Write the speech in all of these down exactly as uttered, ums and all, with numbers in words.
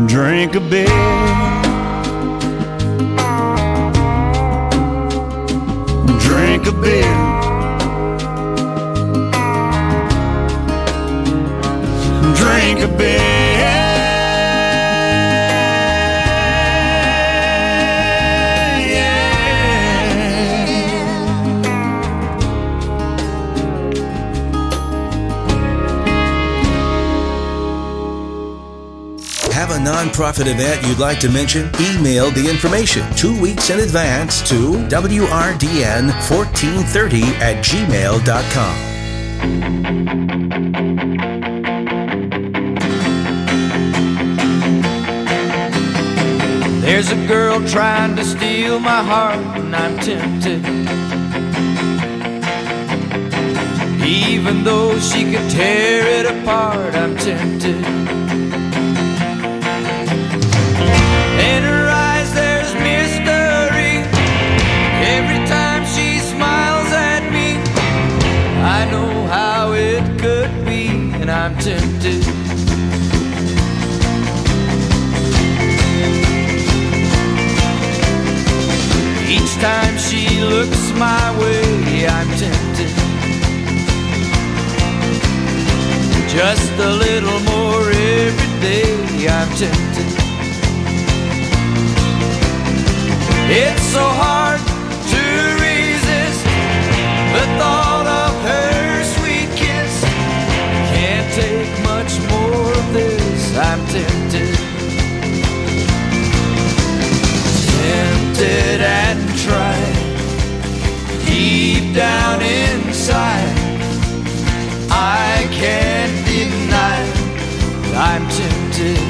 drink a bit. Drink a bit. Drink a bit. Have a nonprofit event you'd like to mention? Email the information two weeks in advance to W R D N fourteen thirty at gmail dot com. There's a girl trying to steal my heart and I'm tempted. Even though she could tear it apart, I'm tempted. In her eyes there's mystery. Every time she smiles at me, I know how it could be, and I'm tempted. Each time she looks my way, I'm tempted. Just a little more every day, I'm tempted. It's so hard to resist the thought of her sweet kiss. Can't take much more of this, I'm tempted. Tempted and tried, deep down inside, I can't deny that I'm tempted.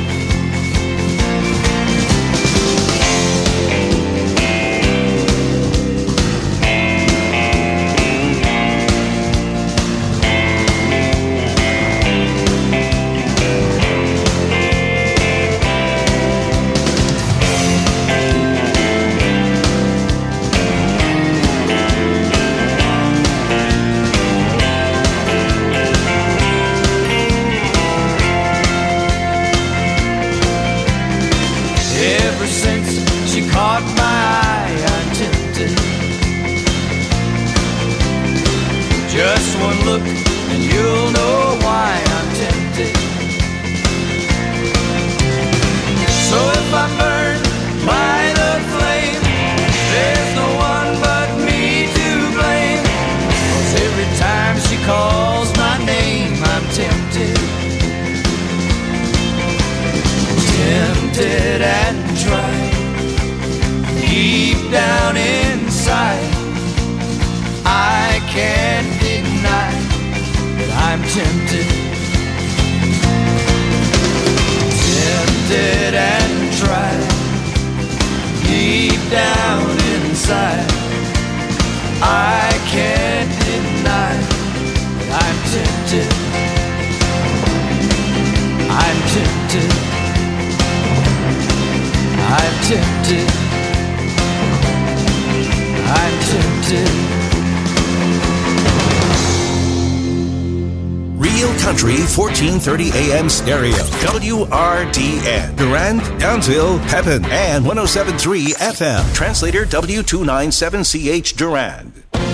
Caught my eye, I'm tempted. Just one look and you'll know why I'm tempted. So if I'm burned by the flame, there's no one but me to blame. 'Cause every time she calls my name, I'm tempted. Tempted and tried, deep down inside, I can't deny that I'm tempted. Tempted and tried, deep down inside, I can't deny that I'm tempted. I'm tempted. I'm tempted. I'm tempted. Real Country fourteen thirty A M stereo. W R D N. Durand, Downsville, Pepin, and one oh seven point three F M. Translator W two ninety-seven C H Durand.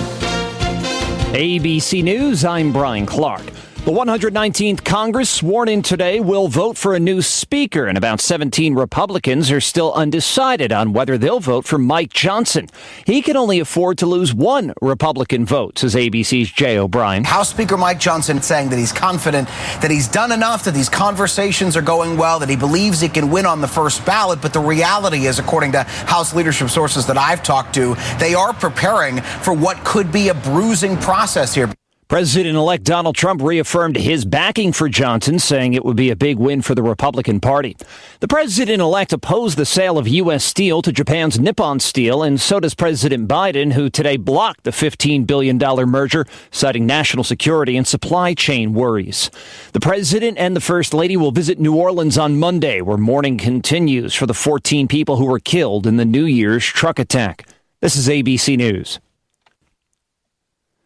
A B C News, I'm Brian Clark. The one hundred nineteenth Congress sworn in today will vote for a new speaker, and about seventeen Republicans are still undecided on whether they'll vote for Mike Johnson. He can only afford to lose one Republican vote, says A B C's Jay O'Brien. House Speaker Mike Johnson saying that he's confident that he's done enough, that these conversations are going well, that he believes he can win on the first ballot. But the reality is, according to House leadership sources that I've talked to, they are preparing for what could be a bruising process here. President-elect Donald Trump reaffirmed his backing for Johnson, saying it would be a big win for the Republican Party. The president-elect opposed the sale of U S steel to Japan's Nippon Steel, and so does President Biden, who today blocked the fifteen billion dollars merger, citing national security and supply chain worries. The president and the First Lady will visit New Orleans on Monday, where mourning continues for the fourteen people who were killed in the New Year's truck attack. This is A B C News.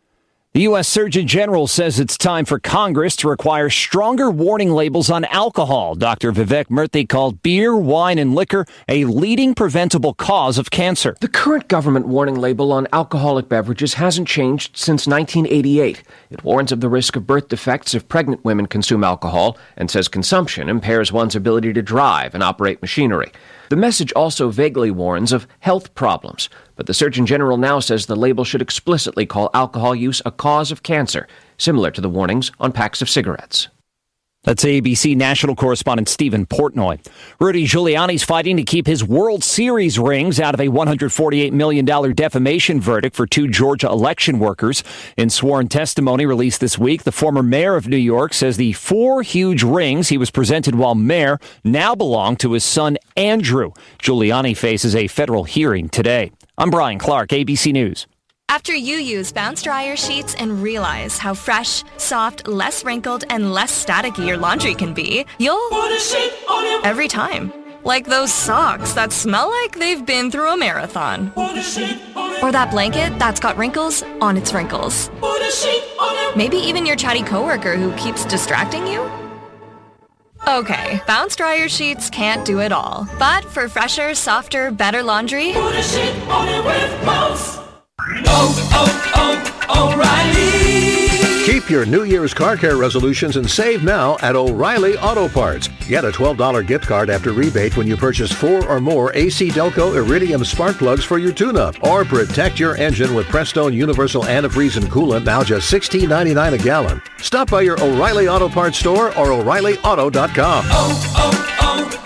The U S Surgeon General says it's time for Congress to require stronger warning labels on alcohol. Doctor Vivek Murthy called beer, wine, and liquor a leading preventable cause of cancer. The current government warning label on alcoholic beverages hasn't changed since nineteen eighty-eight. It warns of the risk of birth defects if pregnant women consume alcohol and says consumption impairs one's ability to drive and operate machinery. The message also vaguely warns of health problems, but the Surgeon General now says the label should explicitly call alcohol use a cause of cancer, similar to the warnings on packs of cigarettes. That's A B C national correspondent Stephen Portnoy. Rudy Giuliani's fighting to keep his World Series rings out of a one hundred forty-eight million dollars defamation verdict for two Georgia election workers. In sworn testimony released this week, the former mayor of New York says the four huge rings he was presented while mayor now belong to his son Andrew. Giuliani faces a federal hearing today. I'm Brian Clark, A B C News. After you use Bounce Dryer sheets and realize how fresh, soft, less wrinkled, and less staticky your laundry can be, you'll put a sheet on it every time. Like those socks that smell like they've been through a marathon. Put a sheet on it. Or that blanket that's got wrinkles on its wrinkles. Put a sheet on it. Maybe even your chatty coworker who keeps distracting you. Okay, Bounce Dryer sheets can't do it all. But for fresher, softer, better laundry, put a sheet on it with Bounce. Oh, oh, oh, O'Reilly! Keep your New Year's car care resolutions and save now at O'Reilly Auto Parts. Get a twelve dollars gift card after rebate when you purchase four or more A C Delco Iridium spark plugs for your tune-up. Or protect your engine with Prestone Universal Antifreeze and Coolant, now just sixteen ninety-nine a gallon. Stop by your O'Reilly Auto Parts store or O'Reilly Auto dot com. Oh,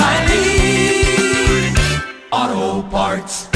oh, oh, O'Reilly Auto Parts.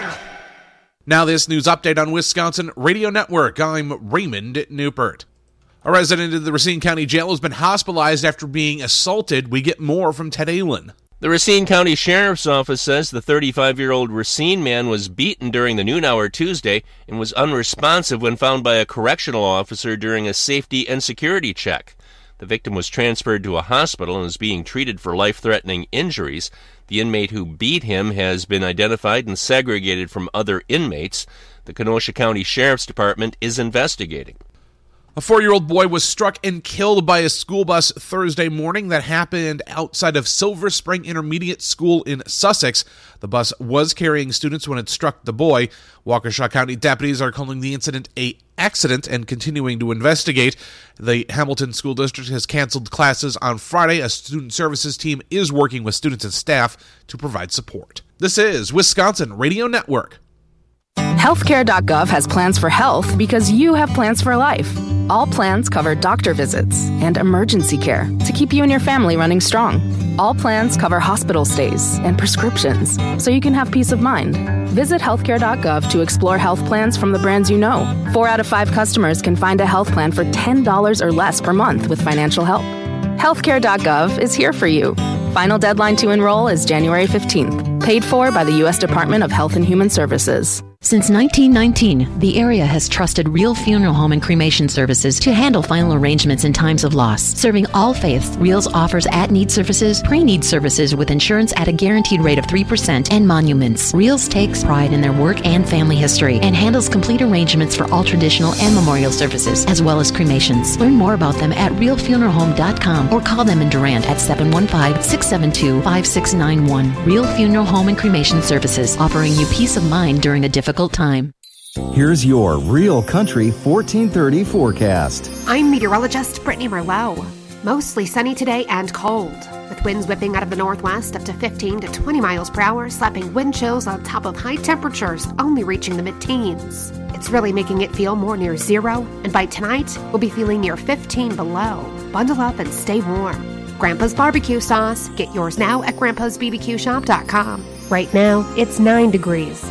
Now this news update on Wisconsin Radio Network. I'm Raymond Newport. A resident of the Racine County Jail has been hospitalized after being assaulted. We get more from Ted Allen. The Racine County Sheriff's Office says the thirty-five-year-old Racine man was beaten during the noon hour Tuesday and was unresponsive when found by a correctional officer during a safety and security check. The victim was transferred to a hospital and is being treated for life-threatening injuries. The inmate who beat him has been identified and segregated from other inmates. The Kenosha County Sheriff's Department is investigating. A four-year-old boy was struck and killed by a school bus Thursday morning. That happened outside of Silver Spring Intermediate School in Sussex. The bus was carrying students when it struck the boy. Waukesha County deputies are calling the incident a accident and continuing to investigate. The Hamilton School District has canceled classes on Friday. A student services team is working with students and staff to provide support. This is Wisconsin Radio Network. Healthcare dot gov has plans for health because you have plans for life. All plans cover doctor visits and emergency care to keep you and your family running strong. All plans cover hospital stays and prescriptions so you can have peace of mind. Visit healthcare dot gov to explore health plans from the brands you know. Four out of five customers can find a health plan for ten dollars or less per month with financial help. healthcare dot gov is here for you. Final deadline to enroll is January fifteenth. Paid for by the U S Department of Health and Human Services. Since nineteen nineteen, the area has trusted Real Funeral Home and Cremation Services to handle final arrangements in times of loss. Serving all faiths, Reals offers at-need services, pre-need services with insurance at a guaranteed rate of three percent, and monuments. Reals takes pride in their work and family history and handles complete arrangements for all traditional and memorial services, as well as cremations. Learn more about them at real funeral home dot com or call them in Durant at seven one five, six seven two, five six nine one. Real Funeral Home and Cremation Services, offering you peace of mind during a difficult time. Here's your Real Country fourteen thirty forecast. I'm meteorologist Brittany Merlot. Mostly sunny today and cold, with winds whipping out of the northwest up to fifteen to twenty miles per hour, slapping wind chills on top of high temperatures only reaching the mid-teens. It's really making it feel more near zero, and by tonight, we'll be feeling near fifteen below. Bundle up and stay warm. Grandpa's Barbecue Sauce. Get yours now at grandpas b b q shop dot com. Right now, it's nine degrees.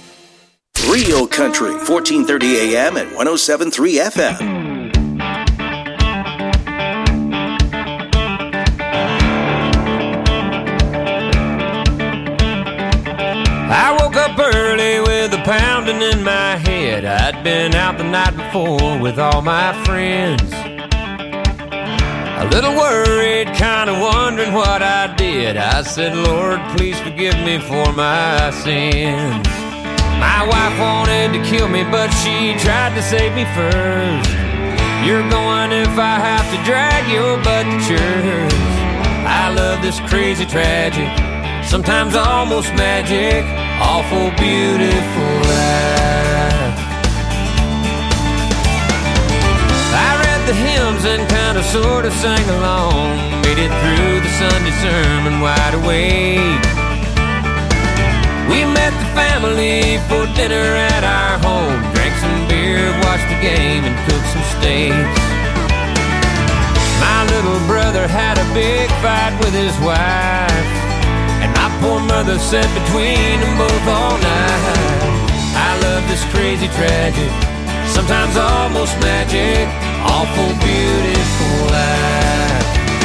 Real Country, fourteen thirty A M and one oh seven point three F M. I woke up early with a pounding in my head. I'd been out the night before with all my friends. A little worried, kind of wondering what I did. I said, Lord, please forgive me for my sins. My wife wanted to kill me, but she tried to save me first. You're going if I have to drag your butt to church. I love this crazy tragic, sometimes almost magic, awful beautiful life. I read the hymns and kind of sort of sang along, made it through the Sunday sermon wide awake. We met the family for dinner at our home, drank some beer, watched the game, and cooked some steaks. My little brother had a big fight with his wife, and my poor mother sat between them both all night. I love this crazy tragic, sometimes almost magic, awful beautiful life.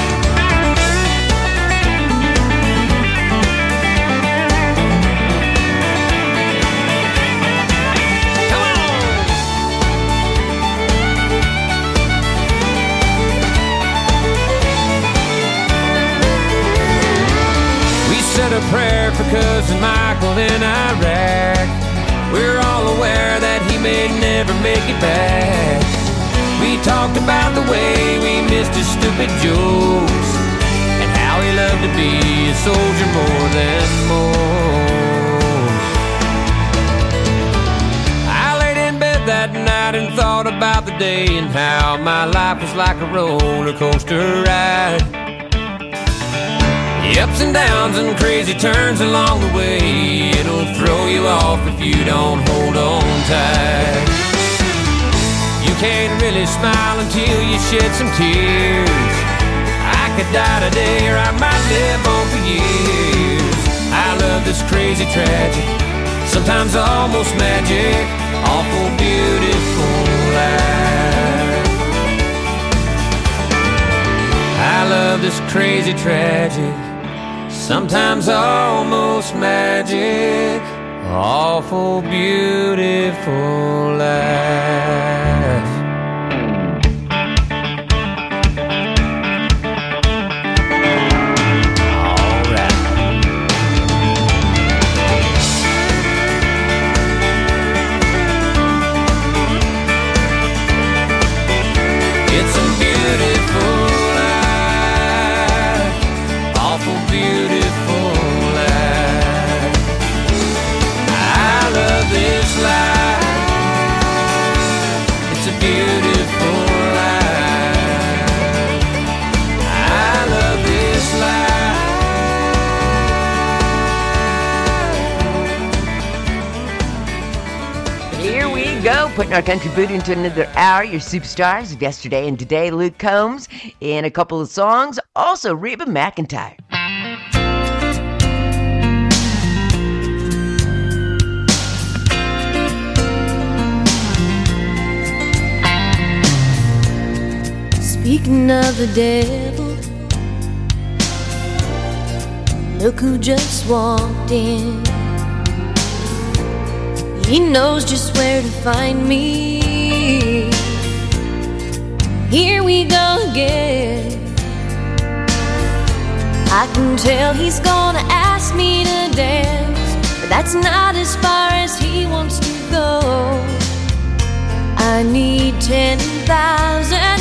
Said a prayer for cousin Michael in Iraq. We're all aware that he may never make it back. We talked about the way we missed his stupid jokes, and how he loved to be a soldier more than most. I laid in bed that night and thought about the day, and how my life was like a roller coaster ride. The ups and downs and crazy turns along the way, it'll throw you off if you don't hold on tight. You can't really smile until you shed some tears. I could die today or I might live on for years. I love this crazy tragic, sometimes almost magic, awful beautiful life. I love this crazy tragic, sometimes almost magic, awful beautiful life. All right. It's a beautiful life, awful beautiful life. I love this life. It's a beautiful life. I love this life. Here we go, putting our country boot into another hour. Your superstars of yesterday and today, Luke Combs, in a couple of songs. Also, Reba McEntire. Speaking of the devil, look who just walked in. He knows just where to find me. Here we go again. I can tell he's gonna ask me to dance, but that's not as far as he wants to go. I need ten thousand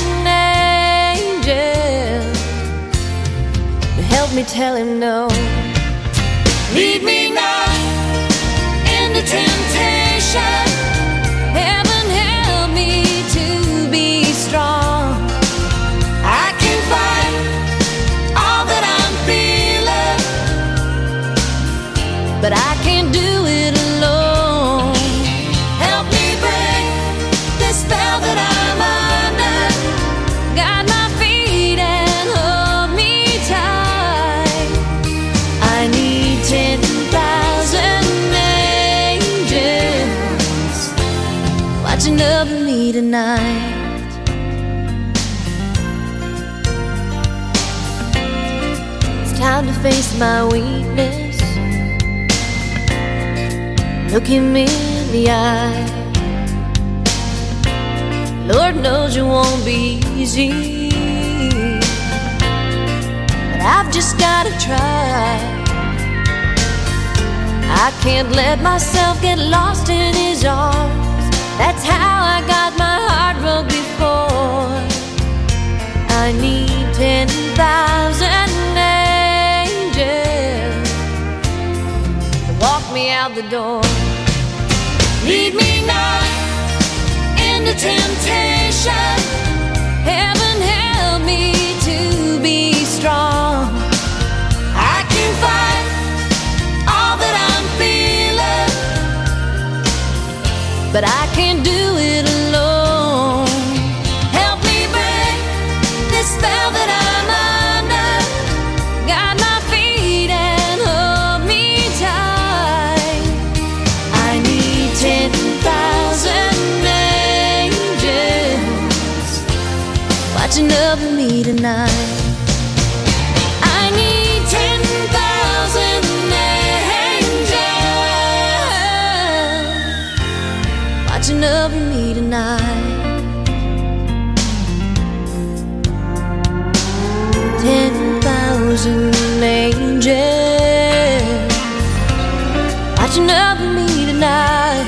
angels to help me tell him no. Lead me not into temptation. Heaven help me to be strong. I can fight all that I'm feeling, but I can't do it alone. Help me break this spell that I'm under. Guide my feet and hold me tight. I need ten thousand angels watching over me tonight. It's time to face my weakness. Look him in the eye. Lord knows it won't be easy, but I've just gotta try. I can't let myself get lost in his arms. That's how I got my heart broke before. I need ten thousand angels to walk me out the door. Lead me not into temptation. Heaven help me to be strong. I can fight all that I'm feeling, but I can't do it alone. Help me break this spell that I'm under. Guide my feet and hold me tight. I need ten thousand angels watching over me tonight. I need ten thousand angels watching over me tonight. Ten thousand angels watching over me tonight.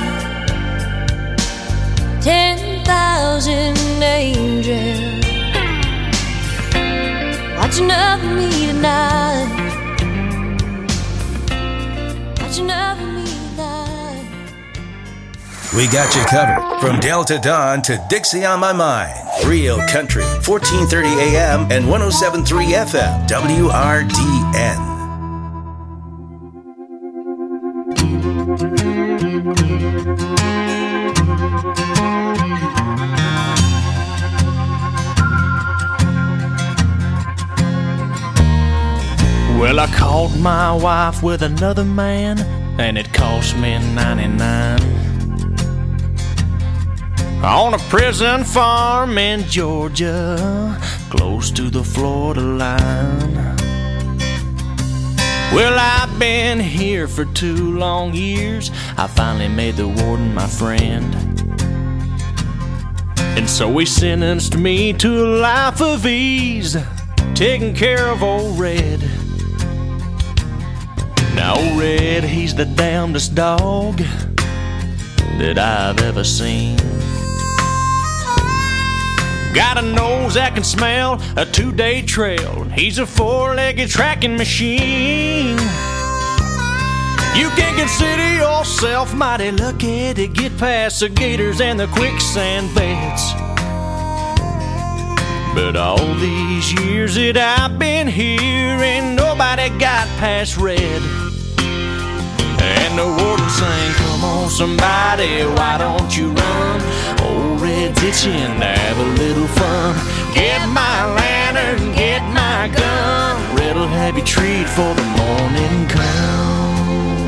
Ten thousand angels watching over me tonight. Watching over me tonight. We got you covered from Delta Dawn to Dixie on My Mind. Real Country, fourteen thirty A M and one oh seven point three F M, W R D N. Well, I caught my wife with another man, and it cost me ninety-nine. On a prison farm in Georgia, close to the Florida line. Well, I've been here for two long years. I finally made the warden my friend, and so he sentenced me to a life of ease, taking care of old Red. Now old Red, he's the damnedest dog that I've ever seen. Got a nose that can smell a two-day trail. He's a four-legged tracking machine. You can consider yourself mighty lucky to get past the gators and the quicksand beds. But all these years that I've been here, ain't nobody got past Red. And the warden sang, come on somebody, why don't you run? Old Red's itching to have a little fun. Get my lantern, get my gun. Red'll have you treat for the morning come.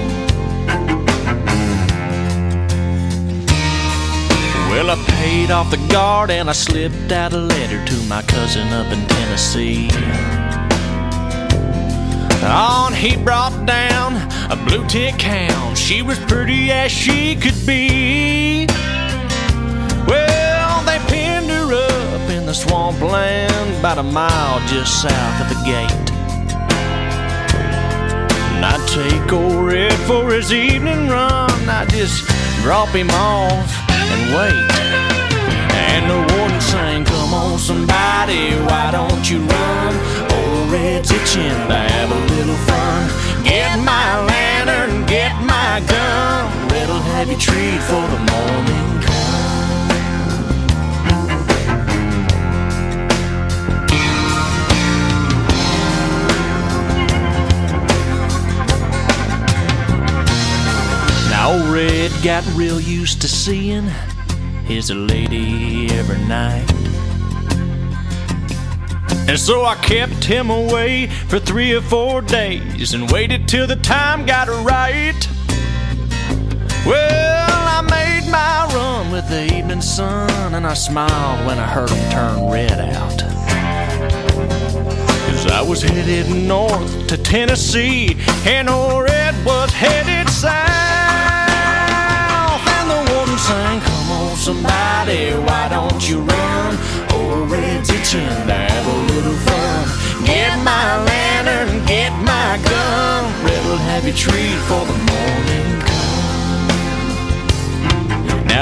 Well, I paid off the guard and I slipped out a letter to my cousin up in Tennessee. On he brought down a blue tick hound. She was pretty as she could be. Well, they pinned her up in the swampland about a mile just south of the gate. And I'd take old Red for his evening run. I'd just drop him off and wait. And the warden sang, come on somebody, why don't you run? Old Red's itching to have a little fun. Get my lantern, get my gun. Red'll have you treat for the morning come. Now old Red got real used to seeing his lady every night. And so I kept him away for three or four days and waited till the time got right. Well, I made my run with the evening sun, and I smiled when I heard him turn Red out. 'Cause I was headed north to Tennessee, and old Red was headed south. And the warden sang, come on somebody, why don't you run? Old Red's itching to have a little fun. Get my lantern, get my gun. Red'll have you treat for the morning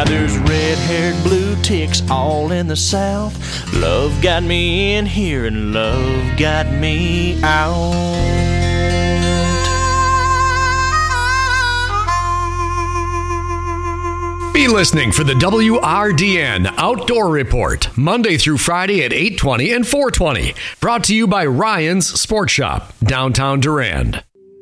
Now there's red-haired blue ticks all in the South. Love got me in here and love got me out. Be listening for the W R D N Outdoor Report, Monday through Friday at eight twenty and four twenty. Brought to you by Ryan's Sports Shop, downtown Durand.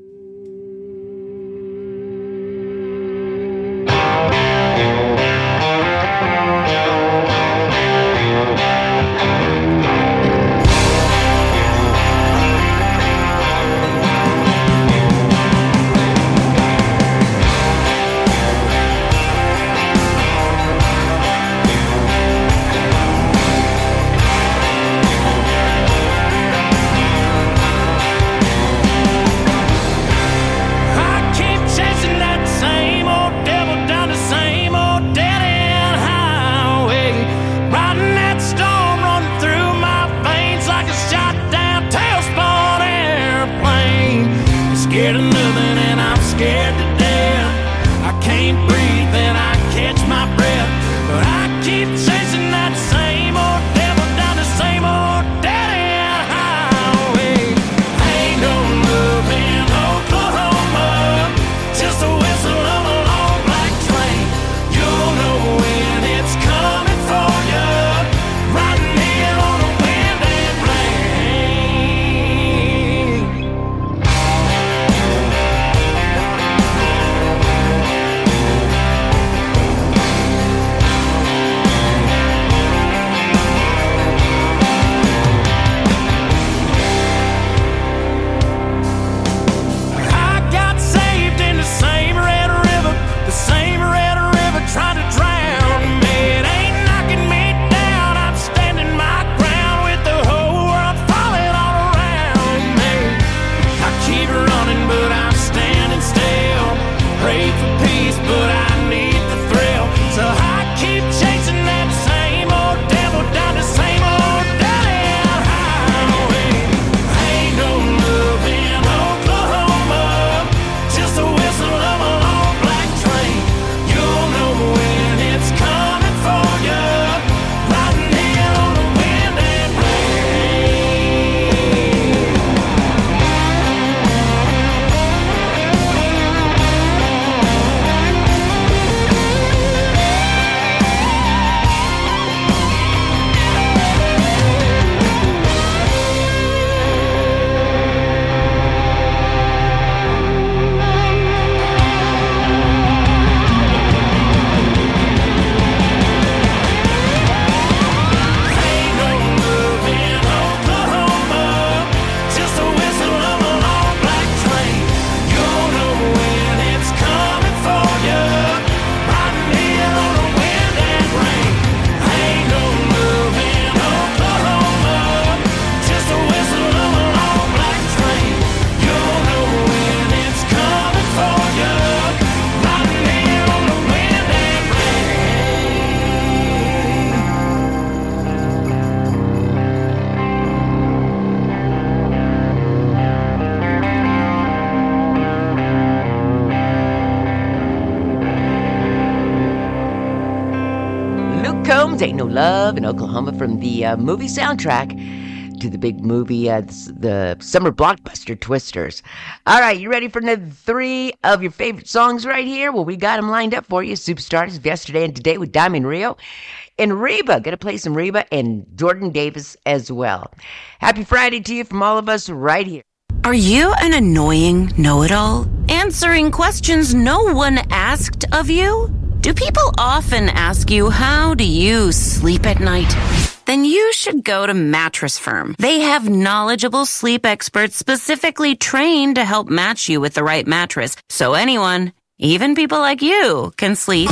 Ain't No Love in Oklahoma from the uh, movie soundtrack to the big movie, uh, the summer blockbuster Twisters. All right, you ready for another three of your favorite songs right here? Well, we got them lined up for you. Superstars of Yesterday and Today with Diamond Rio. And Reba, gonna play some Reba and Jordan Davis as well. Happy Friday to you from all of us right here. Are you an annoying know-it-all? Answering questions no one asked of you? Do people often ask you, how do you sleep at night? Then you should go to Mattress Firm. They have knowledgeable sleep experts specifically trained to help match you with the right mattress. So anyone, even people like you, can sleep.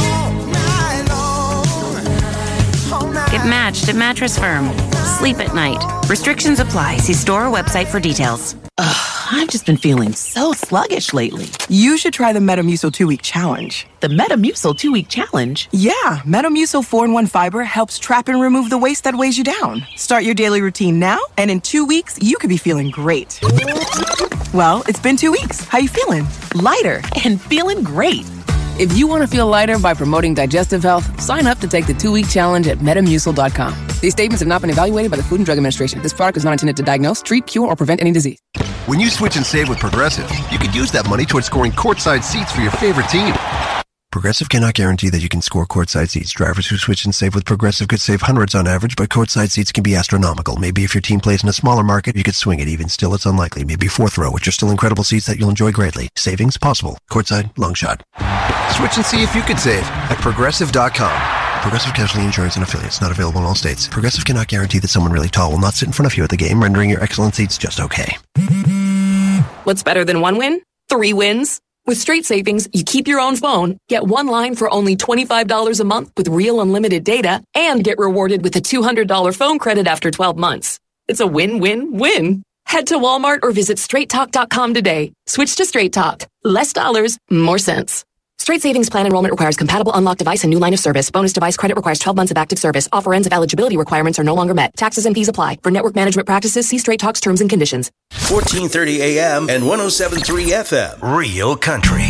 Get matched at Mattress Firm. Sleep at night. Restrictions apply. See store or website for details. Ugh, I've just been feeling so sluggish lately. You should try the Metamucil two-week challenge. The Metamucil two-week challenge? Yeah, Metamucil four in one fiber helps trap and remove the waste that weighs you down. Start your daily routine now, and in two weeks, you could be feeling great. Well, it's been two weeks. How you feeling? Lighter and feeling great. If you want to feel lighter by promoting digestive health, sign up to take the two-week challenge at metamucil dot com. These statements have not been evaluated by the Food and Drug Administration. This product is not intended to diagnose, treat, cure, or prevent any disease. When you switch and save with Progressive, you could use that money towards scoring courtside seats for your favorite team. Progressive cannot guarantee that you can score courtside seats. Drivers who switch and save with Progressive could save hundreds on average, but courtside seats can be astronomical. Maybe if your team plays in a smaller market, you could swing it. Even still, it's unlikely. Maybe fourth row, which are still incredible seats that you'll enjoy greatly. Savings possible. Courtside, long shot. Switch and see if you could save at Progressive dot com. Progressive Casualty Insurance and Affiliates. Not available in all states. Progressive cannot guarantee that someone really tall will not sit in front of you at the game, rendering your excellent seats just okay. What's better than one win? Three wins. With Straight Savings, you keep your own phone, get one line for only twenty-five dollars a month with real unlimited data, and get rewarded with a two hundred dollars phone credit after twelve months. It's a win-win-win. Head to Walmart or visit straight talk dot com today. Switch to Straight Talk. Less dollars, more sense. Straight Savings Plan enrollment requires compatible unlocked device and new line of service. Bonus device credit requires twelve months of active service. Offer ends if eligibility requirements are no longer met. Taxes and fees apply. For network management practices, see Straight Talk's terms and conditions. fourteen thirty A M and one oh seven point three F M. Real Country.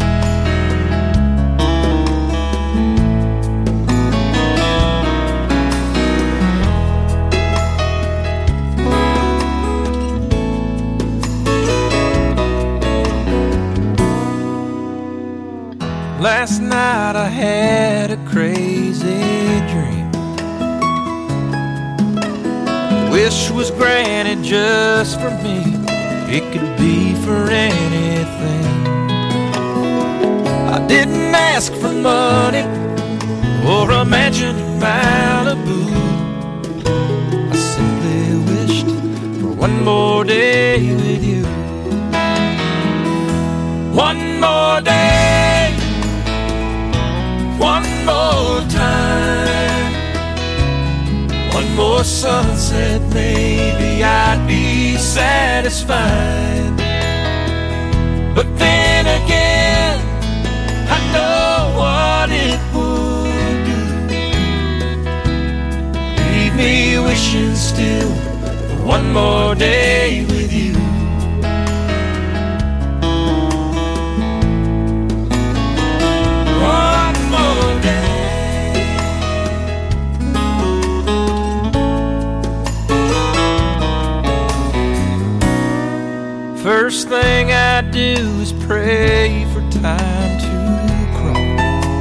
Last night I had a crazy dream. Wish was granted just for me. It could be for anything. I didn't ask for money or a mansion in Malibu. I simply wished for one more day with you. One more day. One more time, one more sunset, maybe I'd be satisfied. But then again, I know what it would do. Leave me wishing still for one more day with you. First thing I do is pray for time to crawl.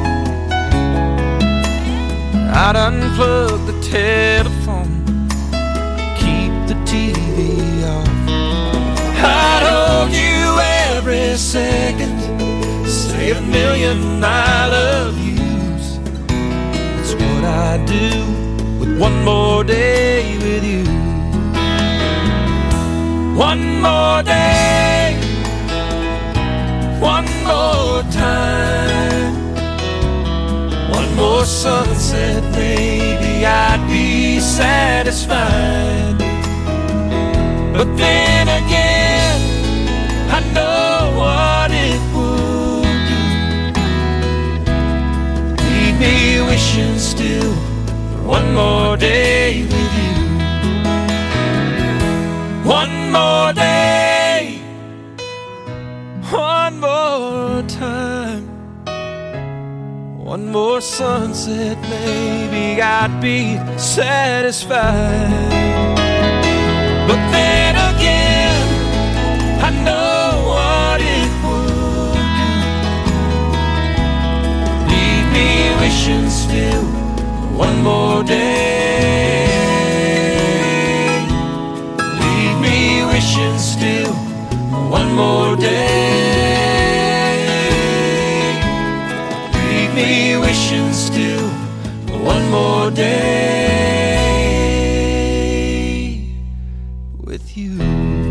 I'd unplug the telephone, keep the T V off. I'd hold you every second, say a million I love yous. That's what I do with one more day with you. One more day, one more time, one more sunset, maybe I'd be satisfied. But then again, I know what it would do. Leave me wishing still for one more day with you. One more day, one more time, one more sunset, maybe I'd be satisfied. But then again, I know what it would do. Leave me wishing still for one more day. Wishing still one more day. Leave me wishing still one more day with you.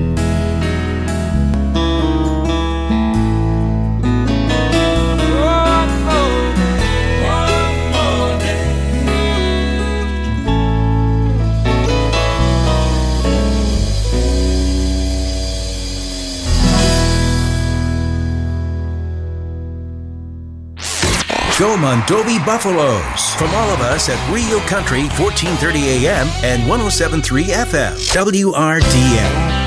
Go Mondovi Buffaloes. From all of us at Real Country, fourteen thirty A M and one oh seven point three F M. W R D N.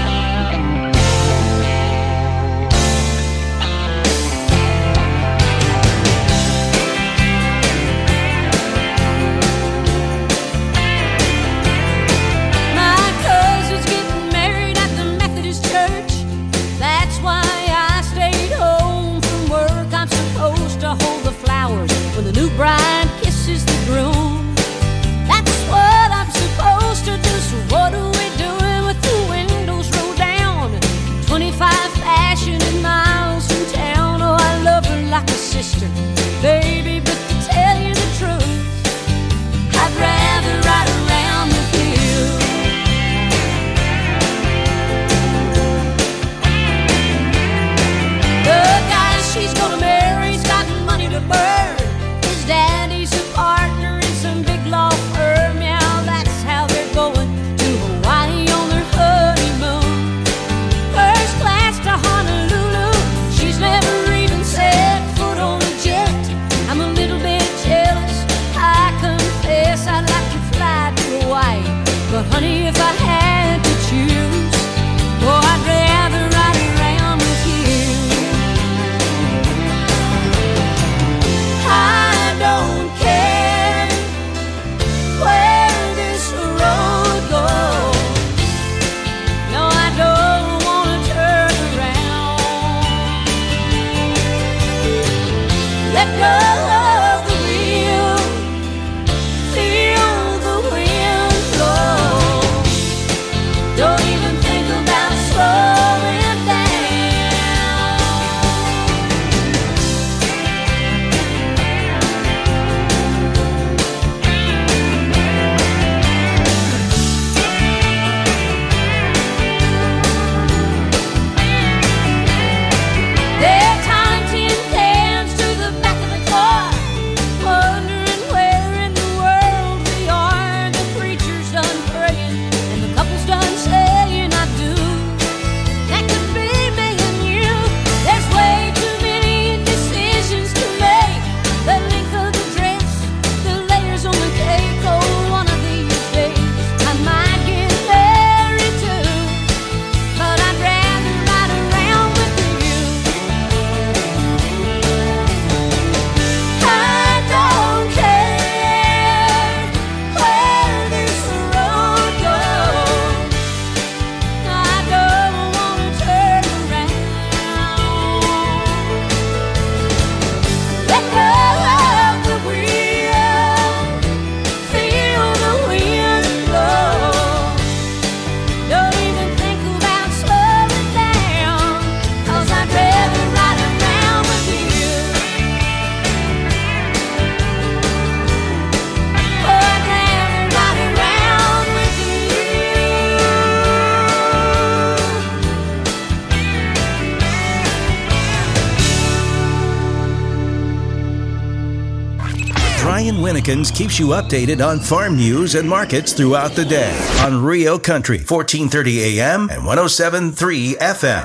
Winnikins keeps you updated on farm news and markets throughout the day on Rio Country, fourteen thirty A M and one oh seven point three F M.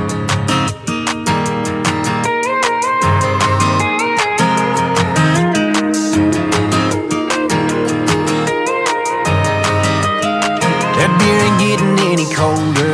That beer ain't getting any colder,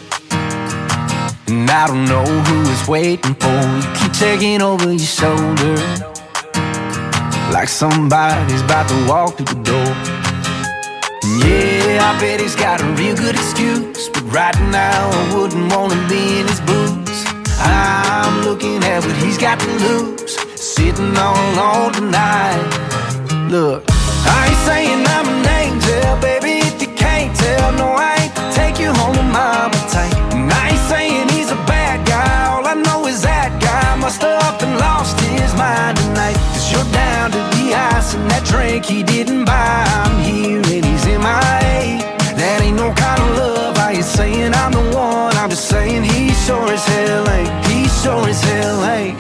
and I don't know who is waiting for you. Keep checking over your shoulder like somebody's about to walk through the door. And yeah, I bet he's got a real good excuse, but right now I wouldn't want to be in his boots. I'm looking at what he's got to lose, sitting all alone tonight. Look, I ain't saying I'm an angel, baby, if you can't tell. No, I ain't to take you home with mama tight. And I ain't saying he's a bad guy, all I know is that guy must have up and lost his mind tonight. Cause you're down to the ice and that drink he didn't buy. I'm here and he's in my A. That ain't no kind of love. I ain't saying I'm the one, I'm just saying he sure as hell ain't. He sure as hell ain't.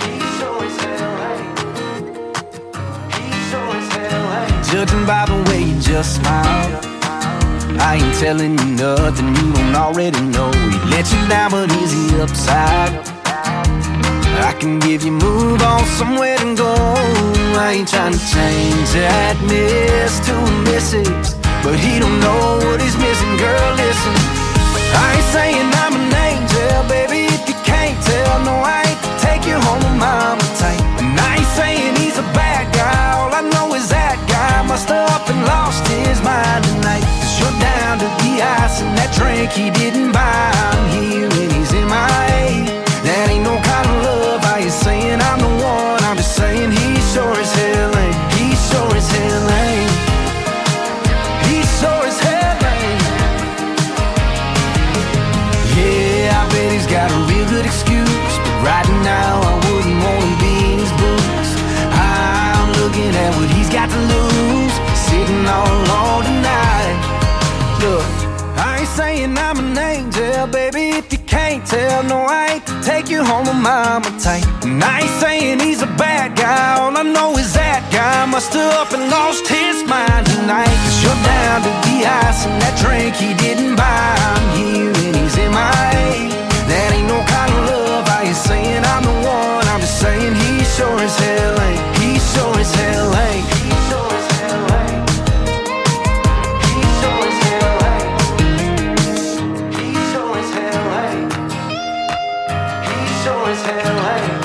Judging by the way you just smile, I ain't telling you nothing you don't already know. He let you down, but is he upside? I can give you move on somewhere to go. I ain't trying to change that miss to a missus, but he don't know what he's missing. Girl, listen, I ain't saying I'm an angel, baby, if you can't tell. No, I ain't to take you home with mama tight. And I ain't saying he's a bad guy, all I know is that guy must have up and lost his mind tonight. Cause you're down to the ice and that drink he didn't buy. I'm here and he's in my A. That ain't no kind of love. I ain't saying I'm the one, I'm just saying he sure as hell ain't. He sure as hell ain't. He sure as hell ain't. Yeah, I bet he's got a real good excuse, but right now I wouldn't want to be in his boots. I'm looking at what he's got to lose, sitting all alone tonight. Look, I ain't saying I'm an angel, baby, if you can't tell. No, I ain't to take you home with mama tight. And I ain't saying he's a bad guy, all I know is that guy must have up and lost his mind tonight. Cause you're down to the ice and that drink he didn't buy. I'm here and he's in my A. That ain't no kind of love. I ain't saying I'm the one, I'm just saying he sure as hell ain't. He sure as hell ain't. He sure as hell ain't. He sure as hell ain't. He sure as hell ain't. He sure as hell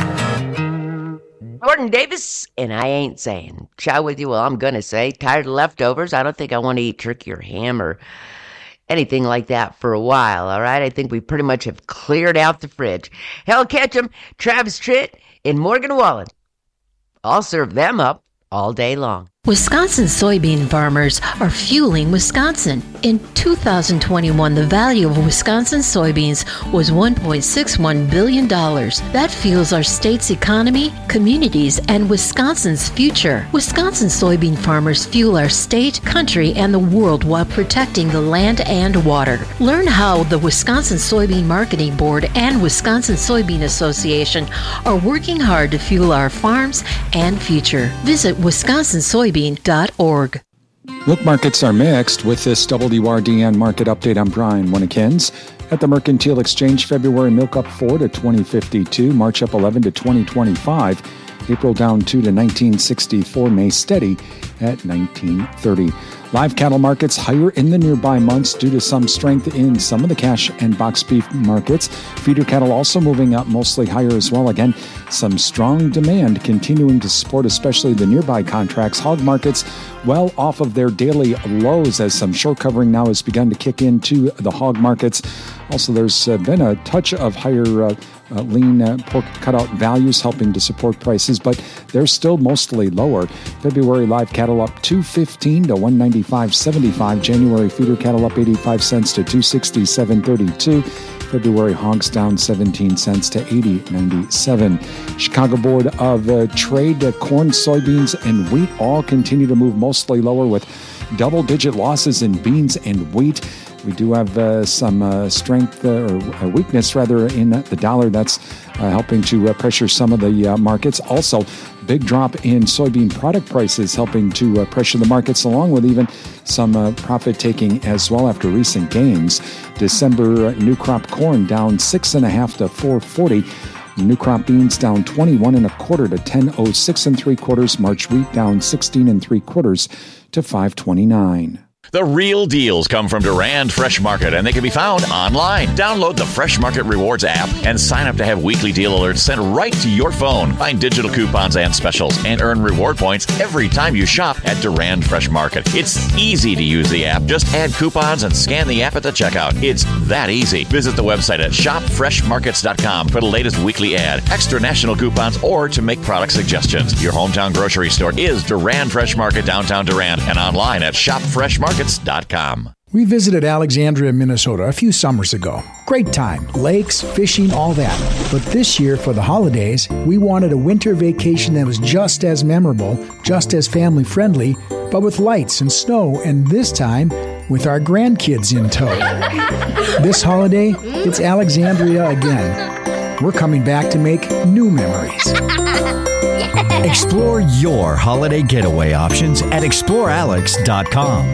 ain't. Gordon Davis, and I ain't saying. Chat with you, well, I'm gonna say. Tired of leftovers? I don't think I want to eat turkey or ham or anything like that for a while, all right? I think we pretty much have cleared out the fridge. Hell, catch 'em, Travis Tritt and Morgan Wallen. I'll serve them up all day long. Wisconsin soybean farmers are fueling Wisconsin. In two thousand twenty-one, the value of Wisconsin soybeans was one point six one billion dollars. That fuels our state's economy, communities, and Wisconsin's future. Wisconsin soybean farmers fuel our state, country, and the world while protecting the land and water. Learn how the Wisconsin Soybean Marketing Board and Wisconsin Soybean Association are working hard to fuel our farms and future. Visit wisconsin soybean dot org. Milk markets are mixed. With this W R D N market update, I'm Brian Winnikins. At the Mercantile Exchange, February milk up four to twenty fifty-two, March up eleven to twenty twenty-five, April down two to nineteen sixty-four, May steady at nineteen thirty. Live cattle markets higher in the nearby months due to some strength in some of the cash and box beef markets. Feeder cattle also moving up, mostly higher as well. Again, some strong demand continuing to support especially the nearby contracts. Hog markets well off of their daily lows as some short covering now has begun to kick into the hog markets. Also, there's uh, been a touch of higher uh, uh, lean uh, pork cutout values helping to support prices, but they're still mostly lower. February live cattle up two fifteen to one ninety-five seventy-five. January feeder cattle up eighty-five cents to two sixty-seven thirty-two. February hogs down seventeen cents to eighty ninety-seven. Chicago Board of uh, Trade, uh, corn, soybeans, and wheat all continue to move mostly lower with double-digit losses in beans and wheat. We do have uh, some uh, strength uh, or uh, weakness, rather, in the dollar. That's uh, helping to uh, pressure some of the uh, markets. Also, big drop in soybean product prices helping to uh, pressure the markets, along with even some uh, profit taking as well after recent gains. December uh, new crop corn down six and a half to four forty. New crop beans down twenty-one and a quarter to ten oh six and three quarters. March wheat down sixteen and three quarters to five twenty-nine. The real deals come from Durand Fresh Market, and they can be found online. Download the Fresh Market Rewards app and sign up to have weekly deal alerts sent right to your phone. Find digital coupons and specials and earn reward points every time you shop at Durand Fresh Market. It's easy to use the app. Just add coupons and scan the app at the checkout. It's that easy. Visit the website at shop fresh markets dot com for the latest weekly ad, extra national coupons, or to make product suggestions. Your hometown grocery store is Durand Fresh Market, downtown Durand, and online at shop fresh markets dot com. We visited Alexandria, Minnesota a few summers ago. Great time. Lakes, fishing, all that. But this year, for the holidays, we wanted a winter vacation that was just as memorable, just as family-friendly, but with lights and snow, and this time, with our grandkids in tow. This holiday, it's Alexandria again. We're coming back to make new memories. Explore your holiday getaway options at explore alex dot com.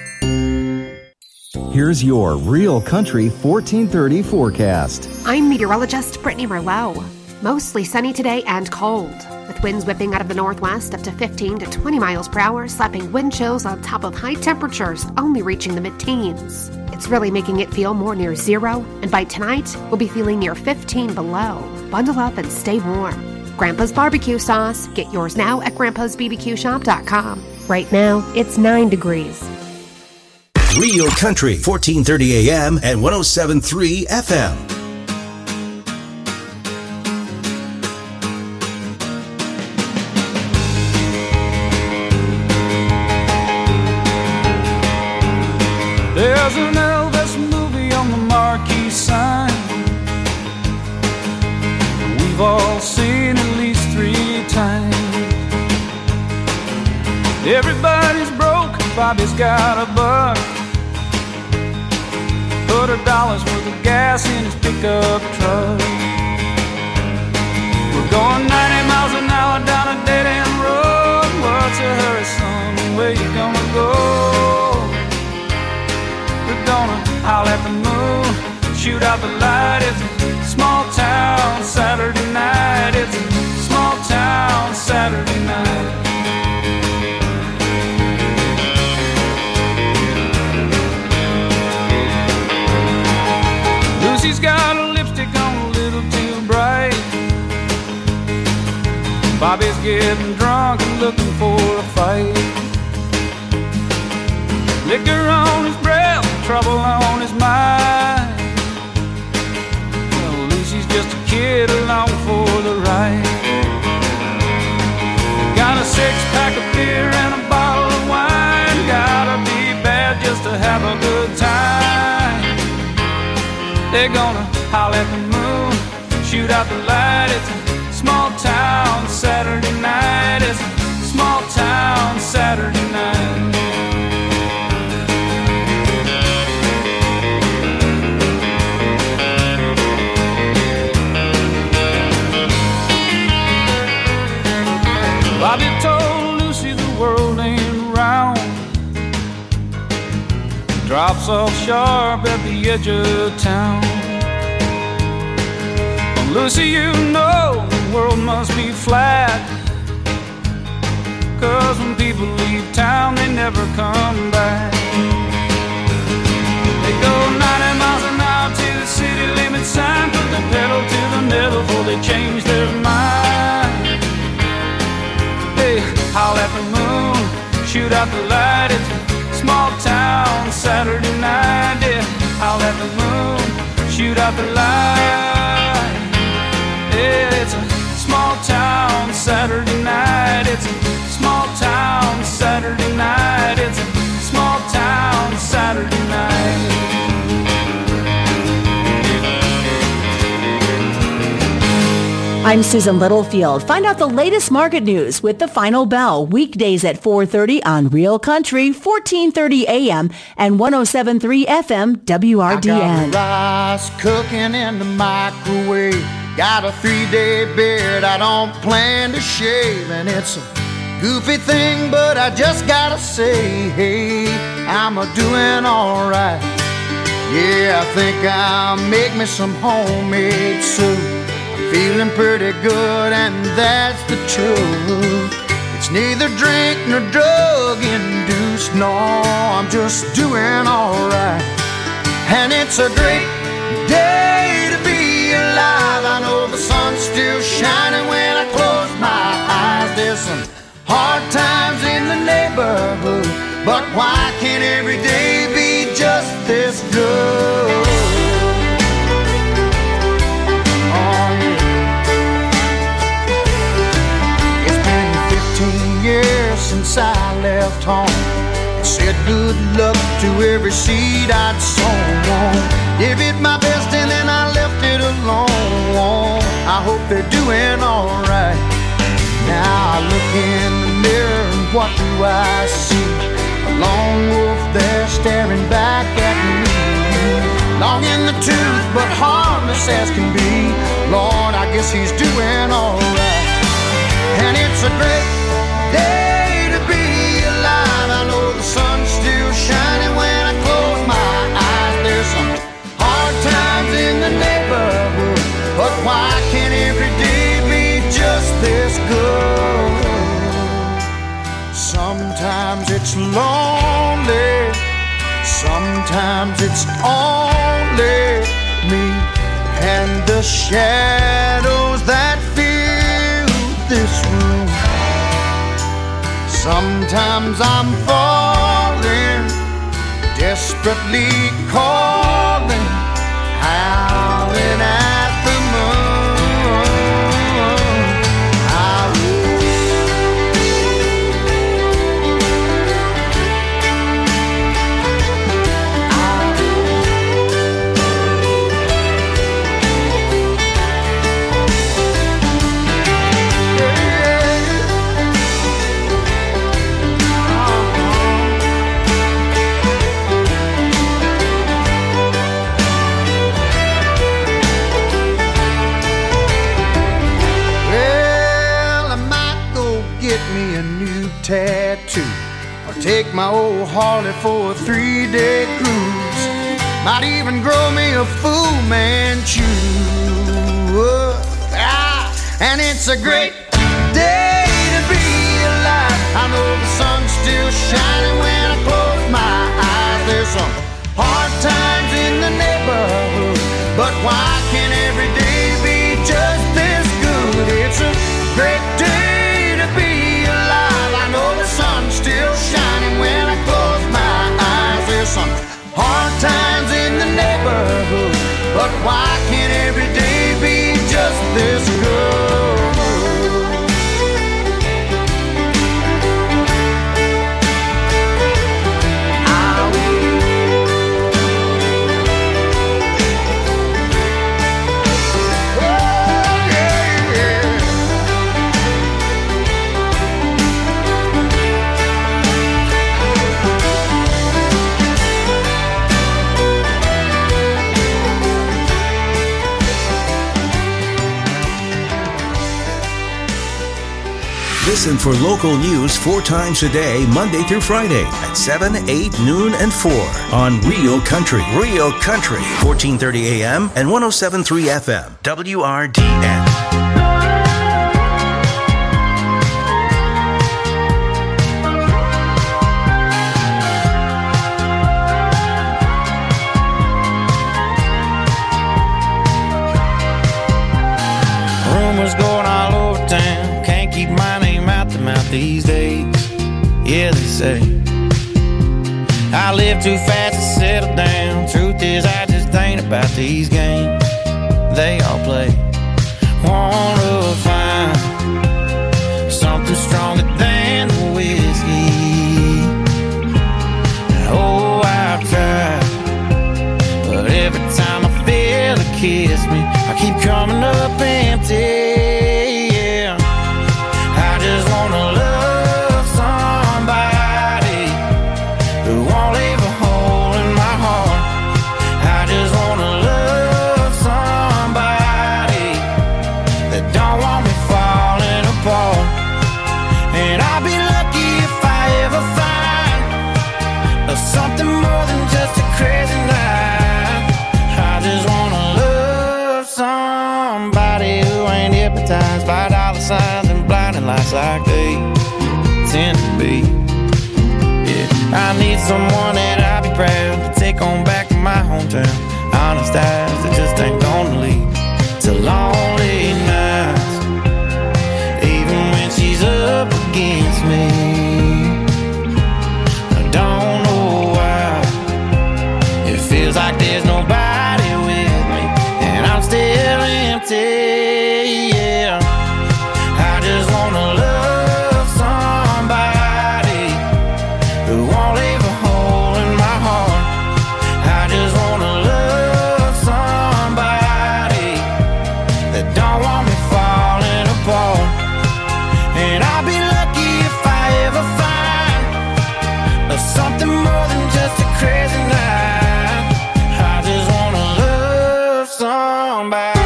Here's your Real Country fourteen thirty forecast. I'm meteorologist Brittany Merlot. Mostly sunny today and cold, with winds whipping out of the northwest up to fifteen to twenty miles per hour, slapping wind chills on top of high temperatures only reaching the mid-teens. It's really making it feel more near zero, and by tonight, we'll be feeling near fifteen below. Bundle up and stay warm. Grandpa's Barbecue Sauce. Get yours now at grandpas b b q shop dot com. Right now, it's nine degrees. Real Country, fourteen thirty A M and one oh seven point three F M. There's an Elvis movie on the marquee sign. We've all seen at least three times. Everybody's broke, Bobby's got a buck. Put a dollar's worth of gas in his pickup truck. We're going ninety miles an hour down a dead-end road. What's a hurry, son? Where you gonna go? We're gonna howl at the moon, shoot out the light. It's a small town Saturday night. It's a small town Saturday night. Lucy's got a lipstick on a little too bright. Bobby's getting drunk and looking for a fight. Liquor on his breath, trouble on his mind. Well, Lucy's just a kid along for the ride. Got a six-pack of beer and a bottle of wine. Gotta be bad just to have a good time. They're gonna howl at the moon, shoot out the light. It's a small town Saturday night. It's a small town Saturday night. Bobby told Lucy the world ain't round. Drops off sharp at the edge of town. Well, Lucy, you know the world must be flat, 'cause when people leave town, they never come back. They go ninety miles an hour to the city limit sign, put the pedal to the metal before they change their mind. They howl at the moon, shoot out the light. It's a small town Saturday night. Yeah, howl at the moon, shoot out the light. Yeah, it's a small town Saturday night. It's a small town Saturday night. It's a small town Saturday night. I'm Susan Littlefield. Find out the latest market news with The Final Bell, weekdays at four thirty on Real Country, fourteen thirty A M and one oh seven point three F M W R D N. I got rice cooking in the microwave. Got a three-day beard I don't plan to shave, and it's a goofy thing, but I just gotta say, hey, I'm a doing all right. Yeah, I think I'll make me some homemade soup. I'm feeling pretty good, and that's the truth. It's neither drink nor drug induced, no, I'm just doing all right. And it's a great day to be alive. I know the sun's still shining when I close my eyes. There's some hard times in the neighborhood, but why can't every day be just this good? Oh, yeah. It's been fifteen years since I left home. It said good luck to every seed I'd sown. Give it my best and then I left it alone. I hope they're doing alright. Now I look in the mirror and what do I see? A lone wolf there staring back at me. Long in the tooth but harmless as can be. Lord, I guess he's doing alright. And it's a great day to be alive. I know the sun's still shining when I close my eyes. There's some hard times in the neighborhood, but why can't every day be just this good? Sometimes it's lonely, sometimes it's only me and the shadows that fill this room. Sometimes I'm falling, desperately calling, howling at the moon. I tattoo, or take my old Harley for a three-day cruise. Might even grow me a Fu Manchu. Ah, and it's a great day to be alive. I know the sun's still shining when I close my eyes. There's some hard times in the neighborhood, but why can't every day be just this good? It's a great day to be alive. I know the sun's still shining when I close my eyes. There's some hard times in the neighborhood, but why can't every day be just this good? Listen for local news four times a day, Monday through Friday at seven, eight, noon, and four on Real Country. Real Country, fourteen thirty A M and one oh seven point three F M, W R D N. Rumors going all over town, can't keep my name out the mouth these days. Yeah, they say I live too fast to settle down. Truth is, I just ain't about these games they all play. Wanna find something stronger than the whiskey. Oh, I've tried, but every time I feel the kiss me. I keep coming up empty, yeah. I just wanna love somebody who won't leave a hole in my heart. I just wanna love somebody that don't want me falling apart. And I'll be lucky if I ever find something more than just a crazy night. I just wanna love somebody who ain't hypnotized by dollar signs and blinding lights like they tend to be. Yeah, I need someone that I'll be proud to take on back to my hometown. Honest eyes that just ain't gonna lead to lonely nights, even when she's up against me. I don't know why it feels like there's nobody with me, and I'm still empty, yeah. I just wanna love somebody who won't leave a hole in my heart. I just wanna love somebody that don't want me falling apart. And I'll be lucky if I ever find something more than just a crazy night. I just wanna love somebody.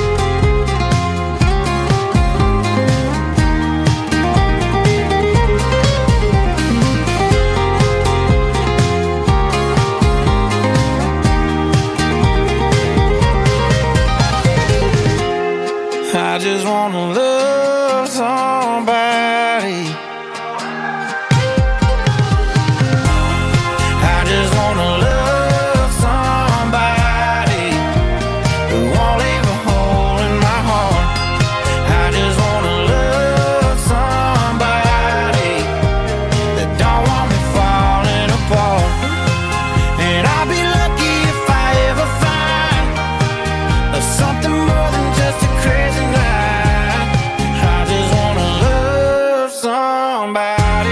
I just wanna love somebody. I just wanna love somebody who won't leave a hole in my heart. I just wanna love somebody that don't want me falling apart. And I'll be lucky if I ever find something more than just a crazy night. I just wanna love somebody.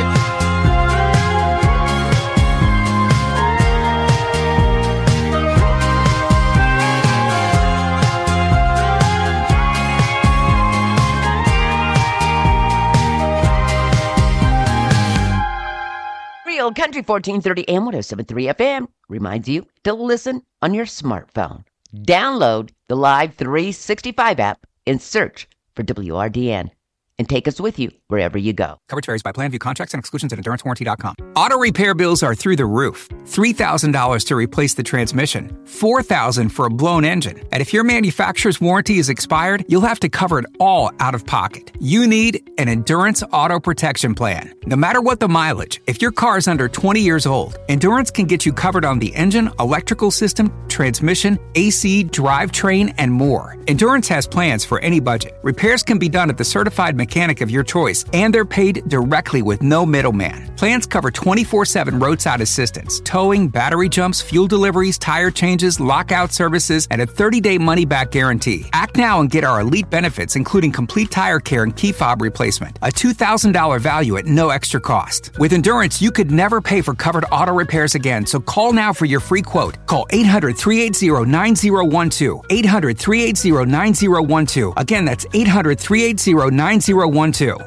Real Country fourteen thirty A M one oh seven point three F M reminds you to listen on your smartphone. Download the Live three sixty-five app and search for W R D N. And take us with you wherever you go. Coverage varies by plan. View contracts and exclusions at endurance warranty dot com. Auto repair bills are through the roof. three thousand dollars to replace the transmission. four thousand dollars for a blown engine. And if your manufacturer's warranty is expired, you'll have to cover it all out of pocket. You need an Endurance Auto Protection Plan. No matter what the mileage, if your car is under twenty years old, Endurance can get you covered on the engine, electrical system, transmission, A C, drivetrain, and more. Endurance has plans for any budget. Repairs can be done at the certified mechanic of your choice, and they're paid directly with no middleman. Plans cover twenty-four seven roadside assistance, towing, battery jumps, fuel deliveries, tire changes, lockout services, and a thirty-day money-back guarantee. Act now and get our elite benefits, including complete tire care and key fob replacement. A two thousand dollars value at no extra cost. With Endurance, you could never pay for covered auto repairs again, so call now for your free quote. Call eight hundred, three eight zero, nine zero one two. eight hundred, three eight zero, nine zero one two. Again, that's eight hundred, three eight zero, nine zero one two.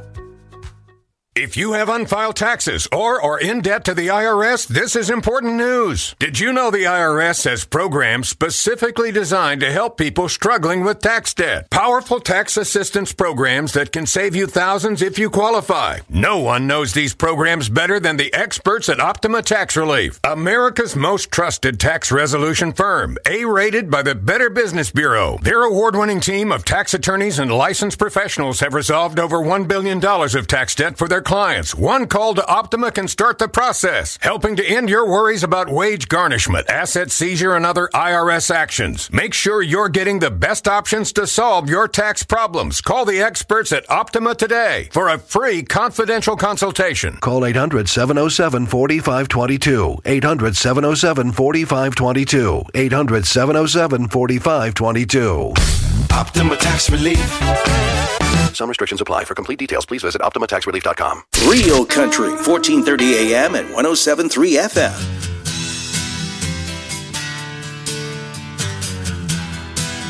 If you have unfiled taxes or are in debt to the I R S, this is important news. Did you know the I R S has programs specifically designed to help people struggling with tax debt? Powerful tax assistance programs that can save you thousands if you qualify. No one knows these programs better than the experts at Optima Tax Relief, America's most trusted tax resolution firm, A-rated by the Better Business Bureau. Their award-winning team of tax attorneys and licensed professionals have resolved over one billion dollars of tax debt for their clients. One call to Optima can start the process, helping to end your worries about wage garnishment, asset seizure, and other I R S actions. Make sure you're getting the best options to solve your tax problems. Call the experts at Optima today for a free confidential consultation. Call eight hundred, seven oh seven, four five two two. eight hundred, seven oh seven, four five two two. eight hundred, seven oh seven, four five two two. Optima Tax Relief. Some restrictions apply. For complete details, please visit optima tax relief dot com. Real Country, fourteen thirty A M and one oh seven point three F M.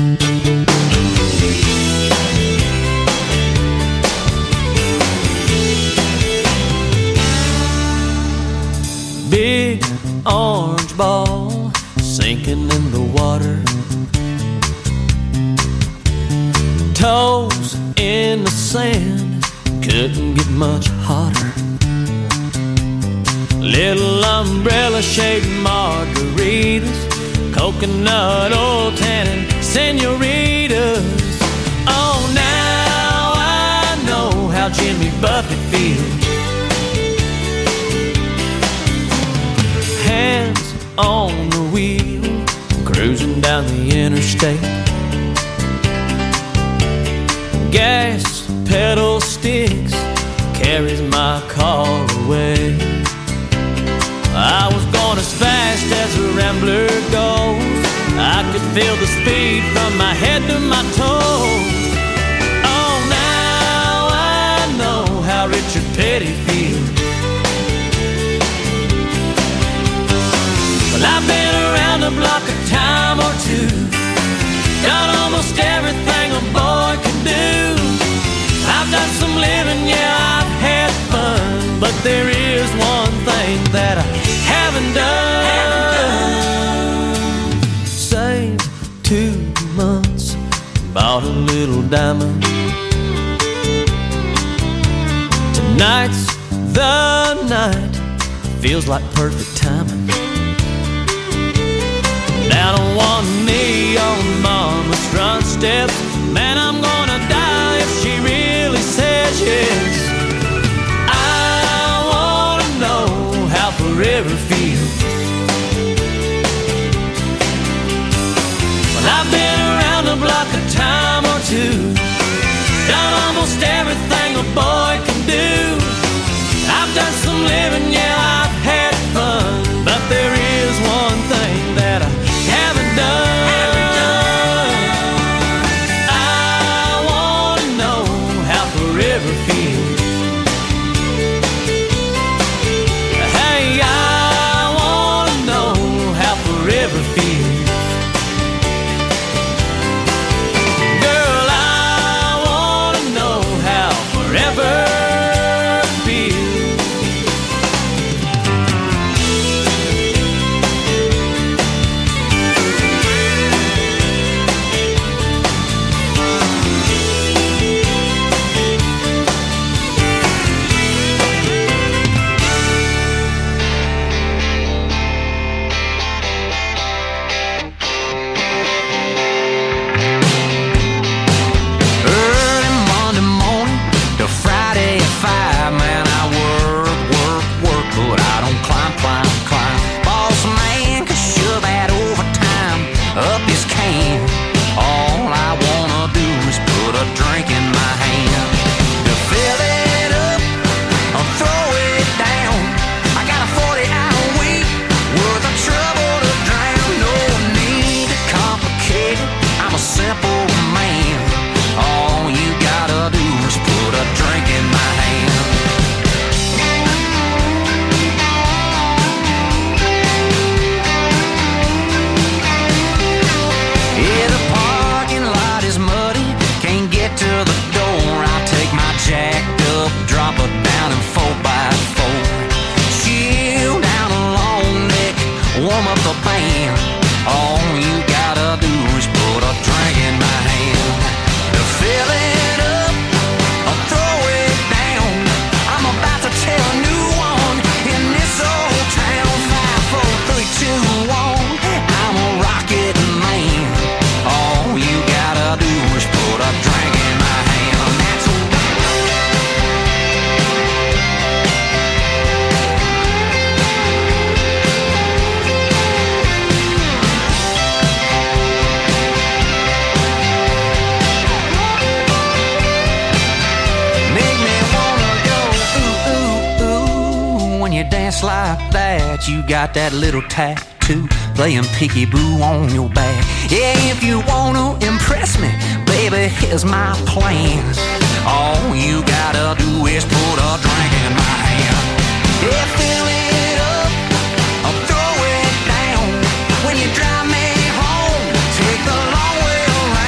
Big orange ball sinking in the water, toes in the sand, couldn't get much hotter. Little umbrella shaped margaritas, coconut oil tannin senoritas. Oh, now I know how Jimmy Buffett feels. Hands on the wheel, cruising down the interstate. Gas pedal sticks, carries my car away. I was going as fast as a rambler goes. I could feel the speed from my head to my toes. Oh, now I know how Richard Petty feels. Well, I've been around the block a time or two, done almost everything a boy can do. I've done some living, yeah, I've had fun, but there is one thing that I haven't done. Haven't done. Saved two months, bought a little diamond. Tonight's the night, feels like perfect timing. Down on one knee on mama's front steps, man, I'm gonna die if she really says yes. I wanna know how forever feels. Well, I've been around the block a time or two, done almost everything a boy can do. I've done some living, yeah, I've had fun, but there is one thing that I haven't done. Haven't done. I wanna know how forever feels. Hey, I wanna know how forever feels. Girl, I wanna know how forever feels. Like that, you got that little tattoo playing peekaboo on your back. Yeah, if you wanna impress me, baby, here's my plan. All you gotta do is put a drink in my hand. Yeah, fill it up, I'll throw it down. When you drive me home, take the long way around.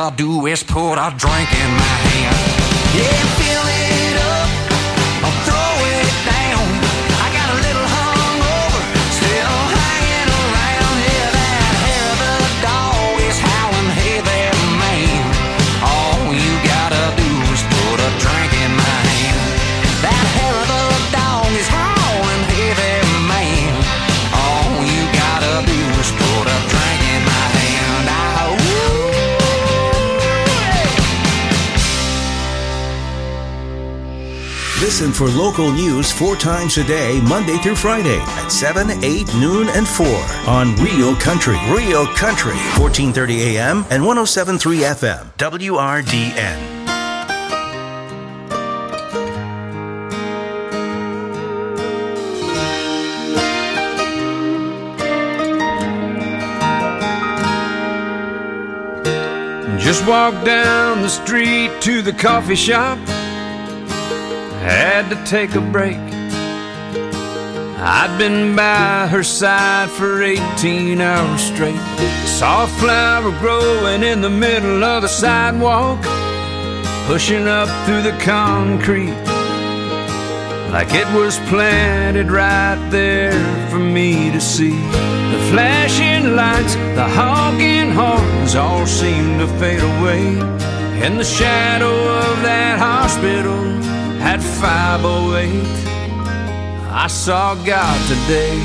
I'll do is put a drink in my hand. Yeah, fill it up, I'll throw it down. I got a little hungover, still hanging around. Yeah, that hair of the dog is howling, hey there, man. All you gotta do is put a drink in my hand. That hair of the dog is howling, hey there, man. All you gotta do is put a drink in my hand. Ah, woo. Listen for local news four times a day, Monday through Friday at seven, eight, noon, and four on Real Country. Real Country, fourteen thirty A M and one oh seven point three F M, W R D N. Just walked down the street to the coffee shop. Had to take a break. I'd been by her side for eighteen hours straight. Saw a flower growing in the middle of the sidewalk, pushing up through the concrete like it was planted right there for me to see. The flashing lights, the honking horns all seemed to fade away. In the shadow of that hospital at five oh eight, I saw God today.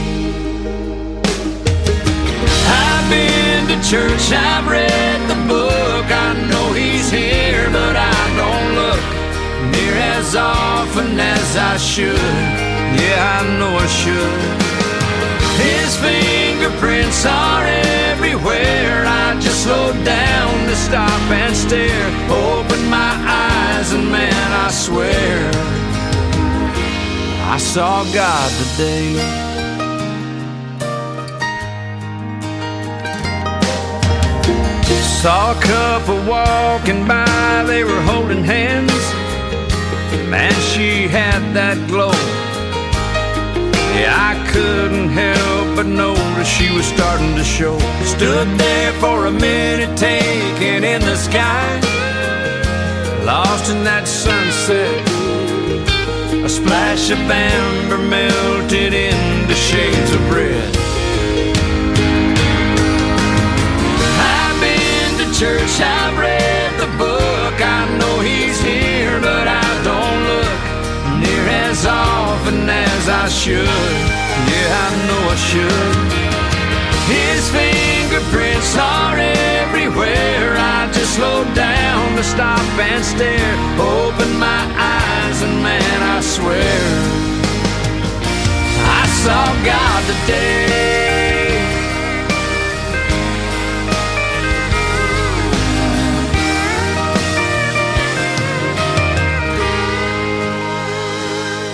I've been to church, I've read the book, I know He's here, but I don't look near as often as I should. Yeah, I know I should. His fingerprints are everywhere. I just slowed down to stop and stare. Opened my eyes and man, I swear I saw God today. Saw a couple walking by, they were holding hands. Man, she had that glow. Yeah, I couldn't help but notice she was starting to show. Stood there for a minute, taking in the sky, lost in that sunset. A splash of amber melted into shades of red. I've been to church, I've read the book, I know He's here, but I don't look near as often as I should. Yeah, I know I should. His fingerprints are everywhere. I just slowed down to stop and stare. Opened my eyes and man, I swear I saw God today.